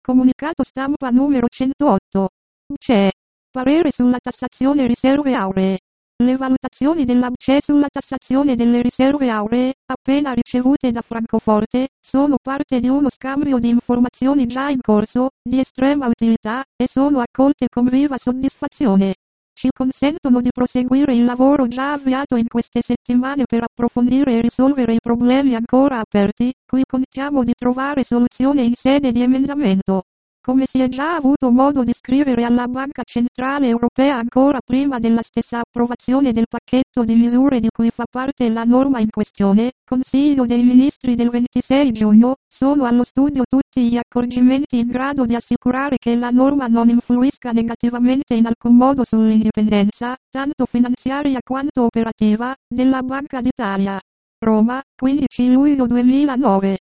Comunicato stampa numero 108. BCE. Parere sulla tassazione riserve auree. Le valutazioni della BCE sulla tassazione delle riserve auree, appena ricevute da Francoforte, sono parte di uno scambio di informazioni già in corso, di estrema utilità, e sono accolte con viva soddisfazione. Ci consentono di proseguire il lavoro già avviato in queste settimane per approfondire e risolvere i problemi ancora aperti, cui contiamo di trovare soluzione in sede di emendamento. Come si è già avuto modo di scrivere alla Banca Centrale Europea ancora prima della stessa approvazione del pacchetto di misure di cui fa parte la norma in questione, Consiglio dei Ministri del 26 giugno, sono allo studio tutti gli accorgimenti in grado di assicurare che la norma non influisca negativamente in alcun modo sull'indipendenza, tanto finanziaria quanto operativa, della Banca d'Italia. Roma, 15 luglio 2009.